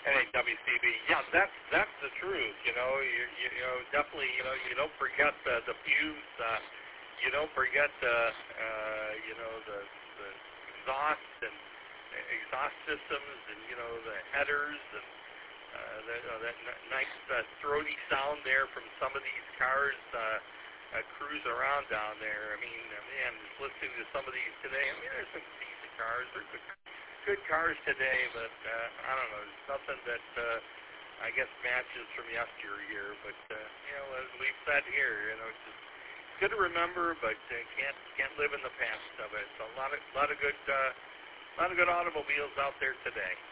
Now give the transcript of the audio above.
NAWCB. Yeah, that's the truth. You know, definitely. You don't forget the fuse. You don't forget the exhaust and exhaust systems, and the headers, and that nice throaty sound there from some of these cars cruising around down there. I mean, man, just listening to some of these today. I mean, there's some decent cars. There's good cars today, but I don't know. There's nothing that I guess matches from yesteryear. But as we've said here, it's just good to remember, but can't live in the past of it. So a lot of good automobiles out there today.